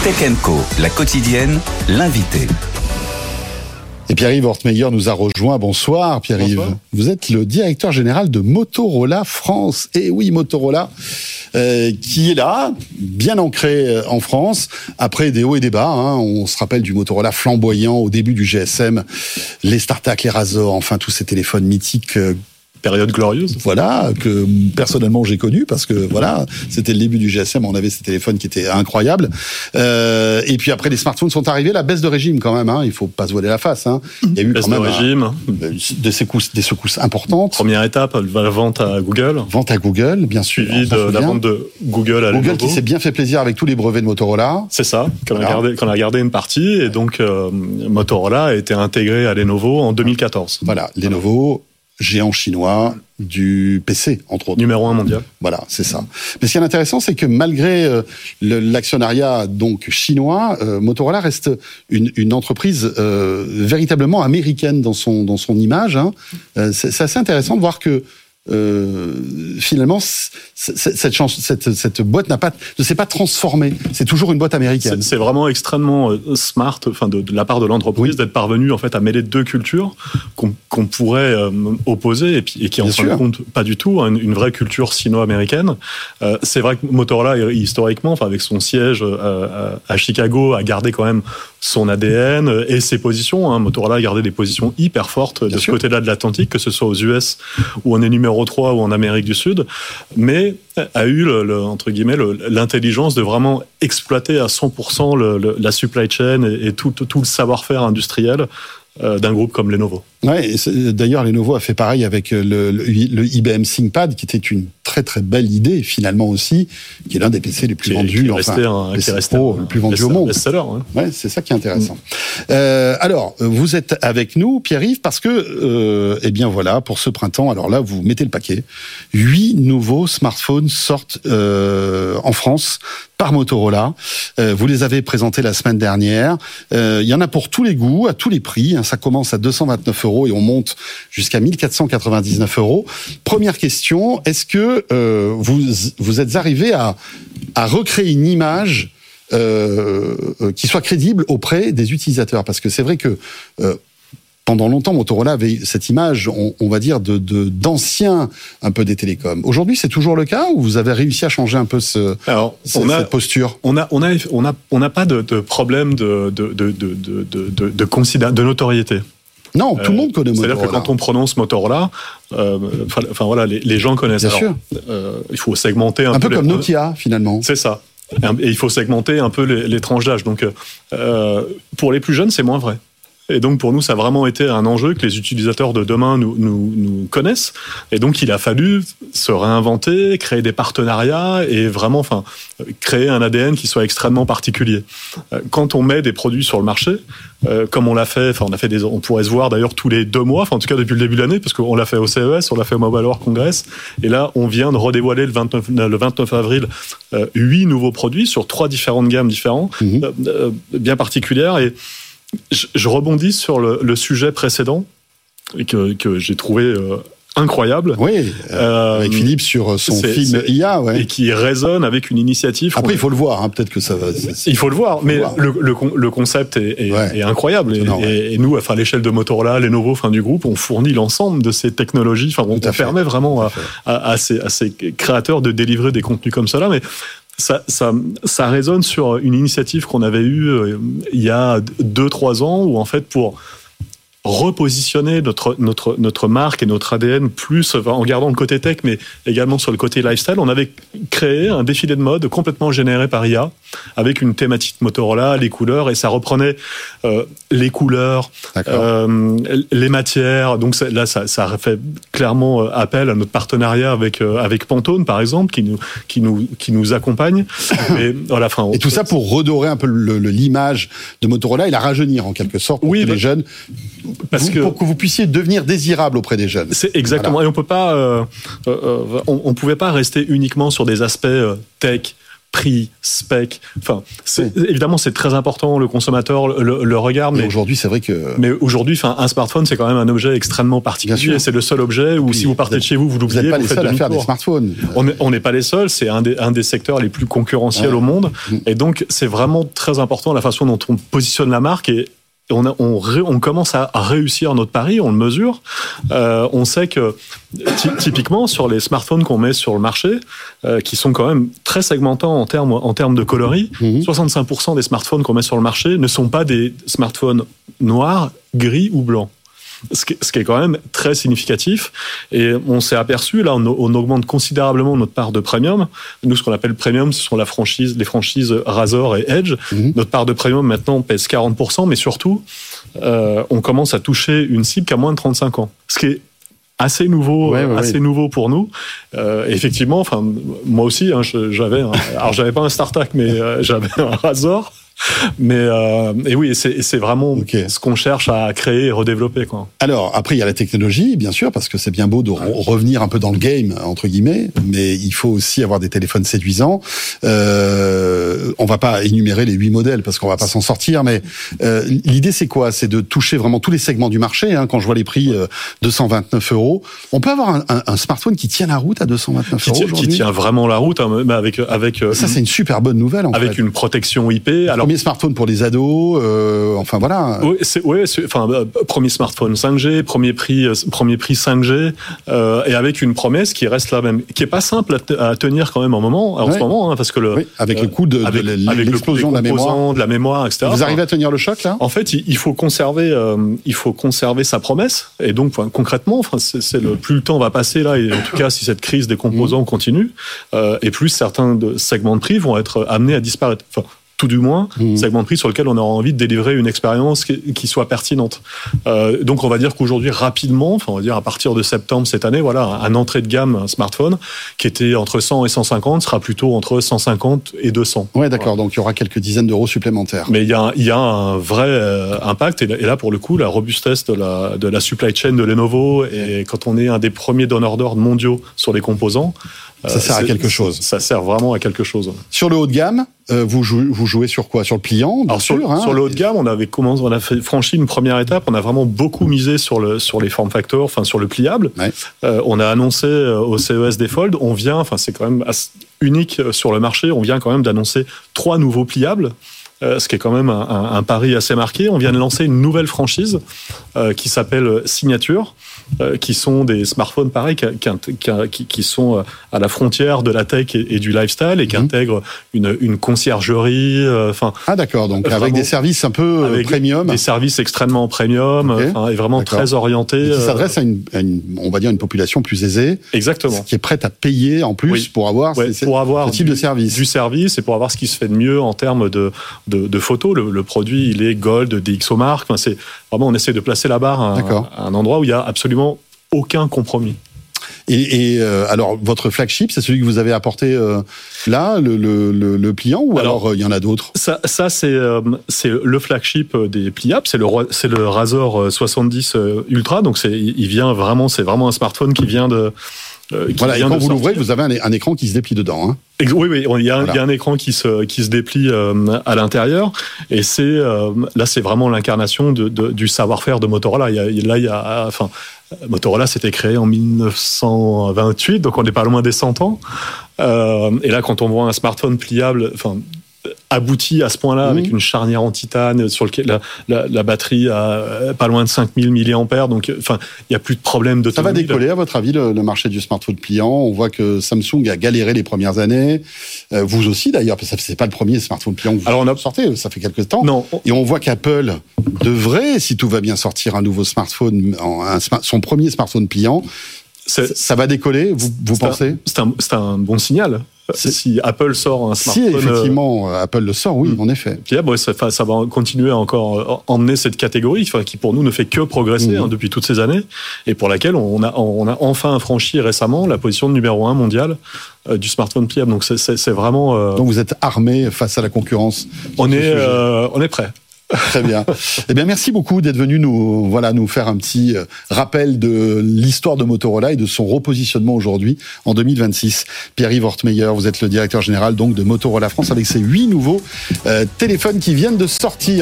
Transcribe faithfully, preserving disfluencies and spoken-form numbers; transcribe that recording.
Tech and Co, la quotidienne, l'invité. Et Pierre-Yves Hortmeyer nous a rejoint. Bonsoir Pierre-Yves. Bonsoir. Vous êtes le directeur général de Motorola France. Et oui, Motorola, euh, qui est là, bien ancré en France, après des hauts et des bas. Hein. On se rappelle du Motorola flamboyant au début du G S M, les StarTAC, les Razor, enfin tous ces téléphones mythiques. Euh, Période glorieuse. Voilà, que personnellement j'ai connu parce que voilà, c'était le début du G S M, on avait ces téléphones qui étaient incroyables. Euh, et puis après les smartphones sont arrivés, la baisse de régime quand même, hein, il faut pas se voiler la face. Hein. Il y a eu baisse quand même de régime, un, des secousses, des secousses importantes. Première étape, la vente à Google. Vente à Google, bien sûr. Suivi de la vente de Google à Lenovo. Google qui s'est bien fait plaisir avec tous les brevets de Motorola. C'est ça, qu'on voilà. a gardé, qu'on a gardé une partie et donc euh, Motorola a été intégré à Lenovo en deux mille quatorze. Voilà, Lenovo. Géant chinois du P C, entre autres. Numéro un mondial. Voilà, c'est ça. Mais ce qui est intéressant, c'est que malgré euh, le, l'actionnariat donc chinois, euh, Motorola reste une, une entreprise euh, véritablement américaine dans son dans son image. Hein. Euh, c'est, c'est assez intéressant de voir que Euh, finalement, cette, chance, cette, cette boîte n'a pas, ne s'est pas transformée. C'est toujours une boîte américaine. C'est, c'est vraiment extrêmement smart, enfin de, de la part de l'entreprise, oui. d'être parvenu en fait à mêler deux cultures qu'on, qu'on pourrait euh, opposer et, puis, et qui en fin de compte pas du tout, une, une vraie culture sino-américaine. Euh, c'est vrai que Motorola historiquement, enfin avec son siège euh, à Chicago, a gardé quand même son A D N et ses positions. Hein. Motorola a gardé des positions hyper fortes Bien de sûr. ce côté-là de l'Atlantique, que ce soit aux U S où on est numéro trois ou en Amérique du Sud, mais a eu le, le, entre guillemets le, l'intelligence de vraiment exploiter à cent pour cent le, le, la supply chain et, et tout, tout, tout le savoir-faire industriel euh, d'un groupe comme Lenovo. Ouais, et d'ailleurs Lenovo a fait pareil avec le, le, le I B M ThinkPad, qui était une très très belle idée finalement aussi, qui est l'un des P C les plus qui vendus, qui enfin, un, qui resté pro, le plus vendu au monde. Best-seller, ouais. Ouais, c'est ça qui est intéressant. Mmh. Euh, alors, vous êtes avec nous, Pierre-Yves, parce que, euh, eh bien voilà, pour ce printemps, alors là, vous mettez le paquet. Huit nouveaux smartphones sortent euh, en France par Motorola. Euh, vous les avez présentés la semaine dernière. Euh, il y en a pour tous les goûts, à tous les prix. Hein, ça commence à deux cent vingt-neuf euros et on monte jusqu'à mille quatre cent quatre-vingt-dix-neuf euros. Première question, est-ce que euh, vous vous êtes arrivé à, à recréer une image euh, qui soit crédible auprès des utilisateurs? Parce que c'est vrai que euh, pendant longtemps, Motorola avait cette image, on, on va dire, de, de d'anciens un peu des télécoms. Aujourd'hui, c'est toujours le cas ou vous avez réussi à changer un peu ce, Alors, ce, on a, cette posture? On a, on a, on a, on n'a pas de, de problème de, de, de, de, de, de, de, considé- de notoriété. Non, tout euh, le monde connaît Motorola. C'est-à-dire que quand on prononce Motorola, euh, enfin voilà, les, les gens connaissent. Bien Alors, sûr. Euh, il faut segmenter un, un peu. Un peu comme les... Nokia, finalement. C'est ça. Et il faut segmenter un peu les, les tranches d'âge. Donc, euh, pour les plus jeunes, c'est moins vrai. Et donc, pour nous, ça a vraiment été un enjeu que les utilisateurs de demain nous, nous, nous connaissent. Et donc, il a fallu se réinventer, créer des partenariats et vraiment, enfin, créer un A D N qui soit extrêmement particulier. Quand on met des produits sur le marché, euh, comme on l'a fait, enfin, on a fait des, on pourrait se voir d'ailleurs tous les deux mois, enfin, en tout cas depuis le début de l'année, parce qu'on l'a fait au C E S, on l'a fait au Mobile World Congress. Et là, on vient de redévoiler le vingt-neuf, le vingt-neuf avril, euh, huit nouveaux produits sur trois différentes gammes différentes, mmh. euh, euh, bien particulières. Et je rebondis sur le, le sujet précédent que, que j'ai trouvé euh, incroyable. Oui, euh, avec Philippe sur son c'est, film c'est, I A, ouais. Et qui résonne avec une initiative. Après, il faut le voir, hein, peut-être que ça va. C'est... Il faut le voir, mais le, le, le, le concept est, est, ouais. est incroyable. Et, non, ouais. et, et nous, enfin, à l'échelle de Motorola, Lenovo, enfin, du groupe, on fournit l'ensemble de ces technologies. Enfin, on, on permet vraiment à, à, à, ces, à ces créateurs de délivrer des contenus comme cela, mais. Ça, ça, ça résonne sur une initiative qu'on avait eue euh, il y a deux trois ans où en fait pour repositionner notre notre notre marque et notre A D N plus en gardant le côté tech mais également sur le côté lifestyle, on avait créé un défilé de mode complètement généré par I A avec une thématique Motorola, les couleurs, et ça reprenait euh, les couleurs, euh, les matières. Donc là, ça, ça fait clairement appel à notre partenariat avec euh, avec Pantone par exemple, qui nous qui nous qui nous accompagne. Et voilà, enfin. Et tout ça pour redorer un peu le, le, l'image de Motorola et la rajeunir en quelque sorte pour oui, que bah, les jeunes. Parce vous, que, pour que vous puissiez devenir désirable auprès des jeunes. C'est exactement. Voilà. Et on peut pas, euh, euh, on, on pouvait pas rester uniquement sur des aspects euh, tech, prix, spec. Enfin, c'est, oui. évidemment, c'est très important. Le consommateur le, le regarde. Mais, mais aujourd'hui, c'est vrai que. Mais aujourd'hui, enfin, un smartphone, c'est quand même un objet extrêmement particulier. C'est le seul objet où, si vous partez de chez vous, vous l'oubliez. Vous n'êtes pas vous les faites seuls à faire des smartphones. On n'est pas les seuls. C'est un des, un des secteurs les plus concurrentiels ouais. au monde. Mmh. Et donc, c'est vraiment très important la façon dont on positionne la marque. Et On, a, on, ré, on commence à, à réussir notre pari, on le mesure. Euh, on sait que ty- typiquement sur les smartphones qu'on met sur le marché, euh, qui sont quand même très segmentants en termes en termes de coloris, mmh. soixante-cinq pour cent des smartphones qu'on met sur le marché ne sont pas des smartphones noirs, gris ou blancs. Ce qui, ce qui est quand même très significatif. Et on s'est aperçu, là, on, on augmente considérablement notre part de premium. Nous, ce qu'on appelle premium, ce sont la franchise, les franchises Razr et Edge. Mmh. Notre part de premium, maintenant, pèse quarante pour cent, mais surtout, euh, on commence à toucher une cible qui a moins de trente-cinq ans. Ce qui est assez nouveau, ouais, ouais, assez ouais. nouveau pour nous. Euh, effectivement, enfin, moi aussi, hein, j'avais, un, alors j'avais pas un StarTAC, mais euh, j'avais un Razr. Mais euh, et oui, c'est, c'est vraiment okay. ce qu'on cherche à créer et redévelopper, quoi. Alors après, il y a la technologie, bien sûr, parce que c'est bien beau de re- revenir un peu dans le game entre guillemets, mais il faut aussi avoir des téléphones séduisants. Euh, on va pas énumérer les huit modèles parce qu'on va pas s'en sortir, mais euh, l'idée c'est quoi ? C'est de toucher vraiment tous les segments du marché. Hein, quand je vois les prix, euh, deux cent vingt-neuf euros, on peut avoir un, un, un smartphone qui tient la route à deux cent vingt-neuf euros aujourd'hui. Qui tient vraiment la route, hein, mais avec avec. Ça, c'est une super bonne nouvelle. En avec fait. une protection I P. Alors, premier smartphone pour les ados, euh, enfin voilà. Oui, c'est, ouais, c'est, enfin euh, premier smartphone cinq G, premier prix, euh, premier prix cinq G, euh, et avec une promesse qui reste la même, qui est pas simple à, t- à tenir quand même en moment, en ouais. ce moment, hein, parce que le oui, avec euh, le coût de, avec, de l'explosion le de la mémoire, de la mémoire, et cetera. Vous arrivez à tenir le choc là ? En fait, il, il faut conserver, euh, il faut conserver sa promesse, et donc enfin, concrètement, enfin, c'est, c'est le plus le temps va passer là, et en tout cas si cette crise des composants mmh. continue, euh, et plus certains de, segments de prix vont être amenés à disparaître. Enfin, tout du moins, mmh. segment de prix sur lequel on aura envie de délivrer une expérience qui, qui soit pertinente. Euh, donc on va dire qu'aujourd'hui, rapidement, enfin on va dire à partir de septembre cette année, voilà, un entrée de gamme, un smartphone qui était entre cent et cent cinquante sera plutôt entre cent cinquante et deux cents. Ouais, d'accord. Voilà. Donc il y aura quelques dizaines d'euros supplémentaires. Mais il y a, il y a un vrai euh, impact. Et là, et là, pour le coup, la robustesse de la, de la supply chain de Lenovo, et quand on est un des premiers donneurs d'ordre mondiaux sur les composants, ça sert à quelque chose. Ça sert vraiment à quelque chose. Sur le haut de gamme, euh, vous, jouez, vous jouez sur quoi ? Sur le pliant, bien Alors sûr. Sur, hein. sur le haut de gamme, on avait commencé, on a fait, franchi une première étape. On a vraiment beaucoup misé sur le sur les form factors, enfin sur le pliable. Ouais. Euh, on a annoncé au C E S des Fold, on vient, enfin c'est quand même assez unique sur le marché. On vient quand même d'annoncer trois nouveaux pliables. Euh, ce qui est quand même un, un, un pari assez marqué. On vient de lancer une nouvelle franchise euh, qui s'appelle Signature, euh, qui sont des smartphones pareils, qui, qui, qui sont à la frontière de la tech et, et du lifestyle, et qui mmh. intègrent une, une conciergerie. Enfin. Euh, ah d'accord, donc vraiment, avec des services un peu avec premium. Des services extrêmement premium, okay. et vraiment d'accord. Très orientés. Et qui s'adresse à une, à une, on va dire, une population plus aisée. Exactement. Qui est prête à payer en plus oui. pour avoir, ouais, ces, pour avoir ce type du, de service. Du service et pour avoir ce qui se fait de mieux en termes de De, de photos. Le, le produit, il est Gold, D X O Mark. Enfin, c'est vraiment, on essaie de placer la barre à, à un endroit où il n'y a absolument aucun compromis. Et, et euh, alors, votre flagship, c'est celui que vous avez apporté euh, là, le, le, le, le pliant, ou alors il euh, y en a d'autres ? Ça, ça c'est, euh, c'est le flagship des pliables. C'est le, c'est le Razr soixante-dix Ultra. Donc, c'est, il vient vraiment, c'est vraiment un smartphone qui vient de. Euh, voilà, et quand vous l'ouvrez, vous avez un, un écran qui se déplie dedans. Hein. Oui, oui, il y a, voilà. il y a un écran qui se qui se déplie euh, à l'intérieur, et c'est euh, là, c'est vraiment l'incarnation de, de, du savoir-faire de Motorola. Il y a, là, il y a, enfin, Motorola s'était créé en dix-neuf cent vingt-huit, donc on n'est pas loin des cent ans. Euh, et là, quand on voit un smartphone pliable, enfin. abouti à ce point-là, mmh. avec une charnière en titane sur lequel la, la, la batterie a pas loin de cinq mille milliampères, donc enfin il y a plus de problème de. Ça va décoller à votre avis le, le marché du smartphone pliant ? On voit que Samsung a galéré les premières années, euh, vous aussi d'ailleurs, parce que c'est pas le premier smartphone pliant que vous Alors on a sorti, ça fait quelques temps. Non. Et on voit qu'Apple devrait, si tout va bien, sortir un nouveau smartphone, un, son premier smartphone pliant. C'est, ça va décoller, vous, vous c'est pensez ? un, c'est, un, c'est un bon signal. C'est... Si Apple sort un smartphone... Si effectivement euh... Apple le sort, oui, mmh. en effet. Puis là, bon, ça, ça va continuer à encore emmener cette catégorie, enfin, qui pour nous ne fait que progresser mmh. hein, depuis toutes ces années, et pour laquelle on a, on a enfin franchi récemment la position de numéro un mondiale euh, du smartphone pliable. Donc c'est, c'est, c'est vraiment... Euh... Donc vous êtes armé face à la concurrence ? On est, euh, on est prêt. Très bien. Eh bien, merci beaucoup d'être venu nous, voilà, nous faire un petit rappel de l'histoire de Motorola et de son repositionnement aujourd'hui, en deux mille vingt-six. Pierre-Yves Hortmeyer, vous êtes le directeur général donc de Motorola France avec ces huit nouveaux euh, téléphones qui viennent de sortir.